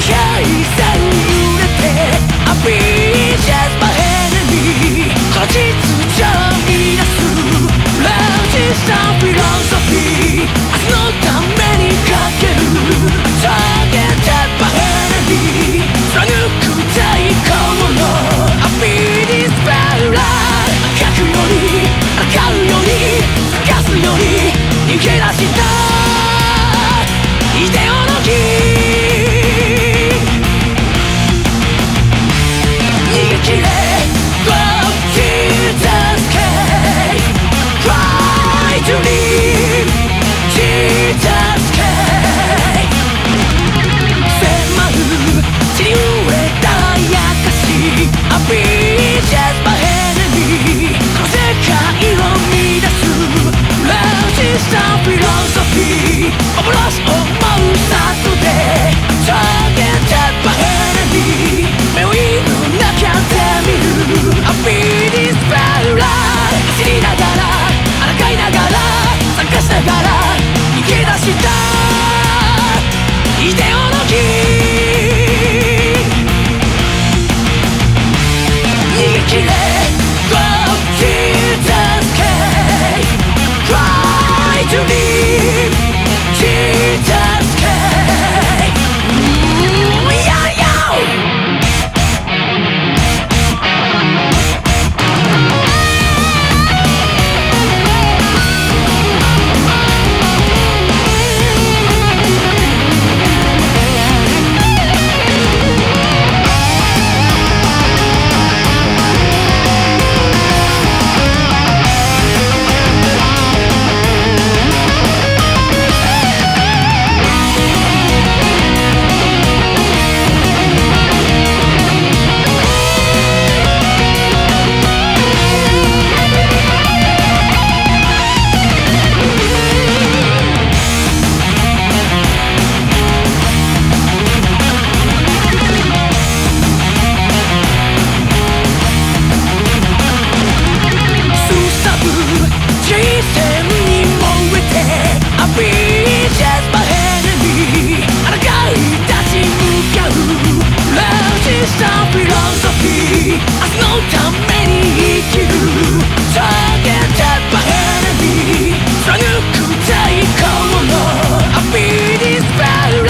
配線揺れて I'll be just my enemy この秩序を乱す Resistance philosophy 明日のためにかける Targeted by enemy 貫く太鼓の I'll be this battle line 書くように抗うように探すように逃げ出したイデオロギー逃げ切れ Go Jesus K Try to live Jesus K 迫る血に飢えたやかし I'll be just my enemy この世界を乱す Resistance philosophy 幻を思う里で Targeted by enemy 目を射る中で見る I'll be this battle line 走りながら抗いながら参加しながら逃げ出したイデオロギー逃げ切れ Go Jesus K Try to live Jesus K Yeah, yeah.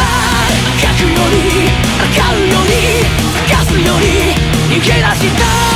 逃げ出した